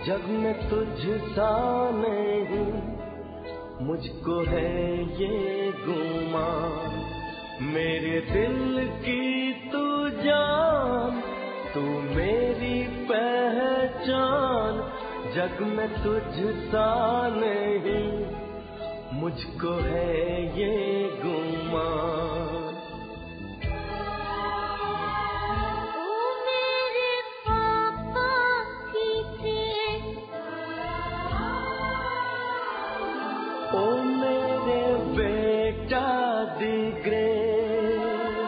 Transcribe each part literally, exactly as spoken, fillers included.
जग में तुझसा नहीं, मुझको है ये गुमान। मेरे दिल की तू जान, तू मेरी पहचान। जग में तुझसा नहीं, मुझको है ये गुमान। ओ मेरे बेटा दी ग्रेट,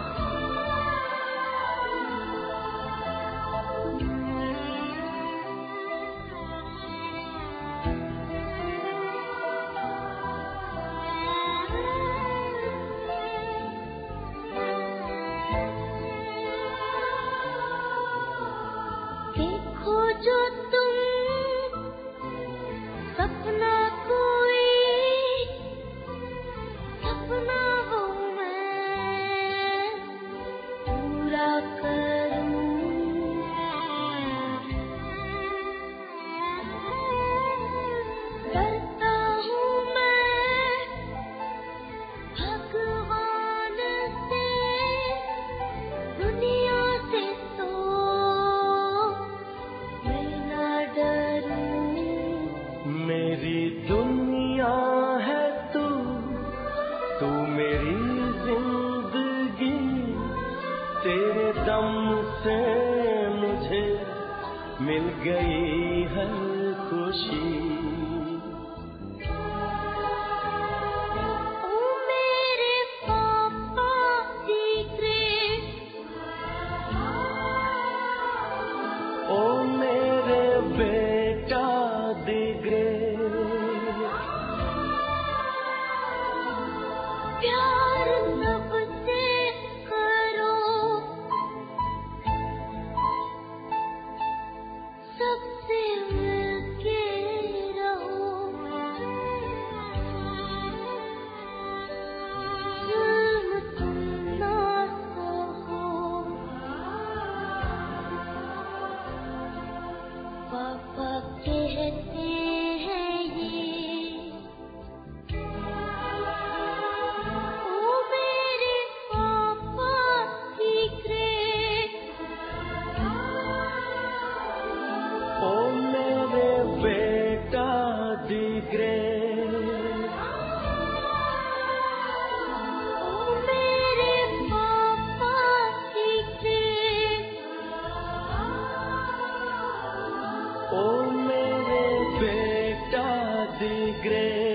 देखो जो तुम सपना कोई, सपना वो मैं पूरा करूं। डरता हूँ मैं भगवान से, दुनिया से तो मैं ना डरूं। मेरी दुनिया है तू, तू मेरी जिंदगी। तेरे दम से मुझे मिल गई है खुशी। ओ मेरे पापा दी ग्रेट, ओ मेरे बेटा दी ग्रेट, प्यार सबसे करो, सबसे मिलके रहो। जुल्म तुम ना सहो, पापा कहते हैं ये। ओ मेरे पापा की ग्रेट, ओ मेरे बेटा दी ग्रेट, ओ मेरे पापा की ग्रेट, ओ मेरे बेटा दी ग्रेट।